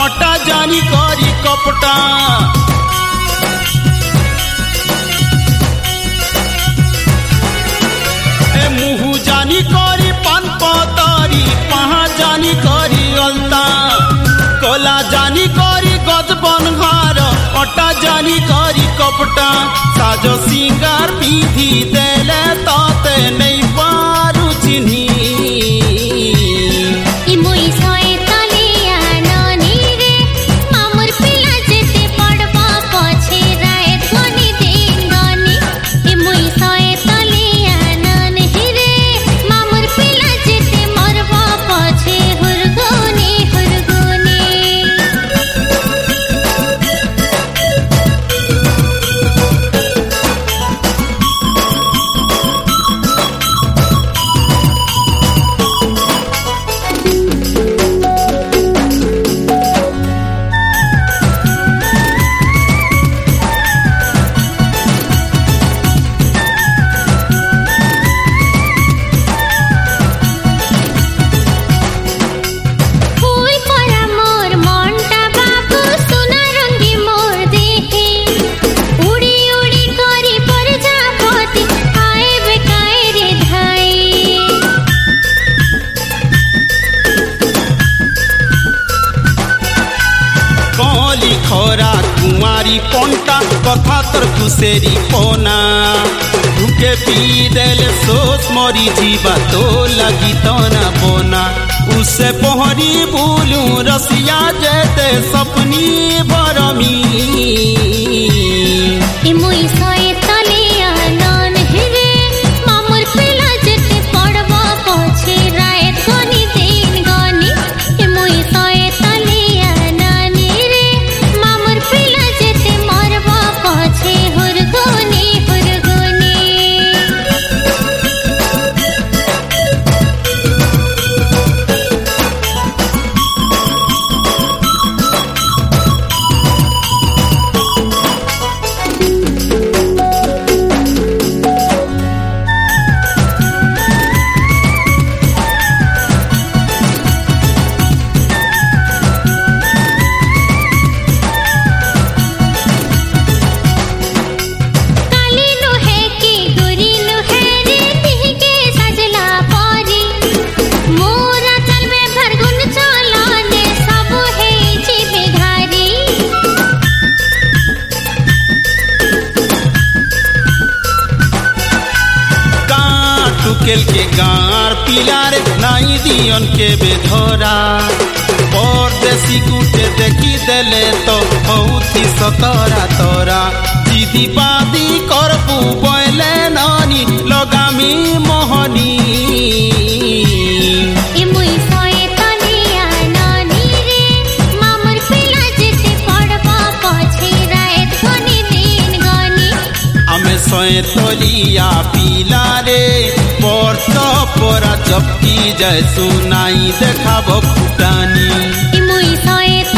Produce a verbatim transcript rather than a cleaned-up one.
अटा जानी करी कपटा ए मुहु जानी करी पान पतारी पहा जानी करी अलता कोला जानी करी गजबन घर अटा जानी करी कपटा साजो सिंगार विधि देले ताते नहीं पारू चिन्ही खोरा कुमारी पंटा कथा तर कुसेरी पोना ढुके पी देले सोच मरी जीवा तो लगी तो न बोना उसे पोहरी बोलू रसिया जेते सपनी बरमी केल के गार पिलार नाई दियन के बेधरा परदेसी गुटे देखी देले तो बहुत ही सतरा तोरा सीधी बादी करबू बोले नानी लगामी मोहनी सोए तोलिया पीला रे पर्त परा चपकी जाय सुनाई देखाब फुटानी।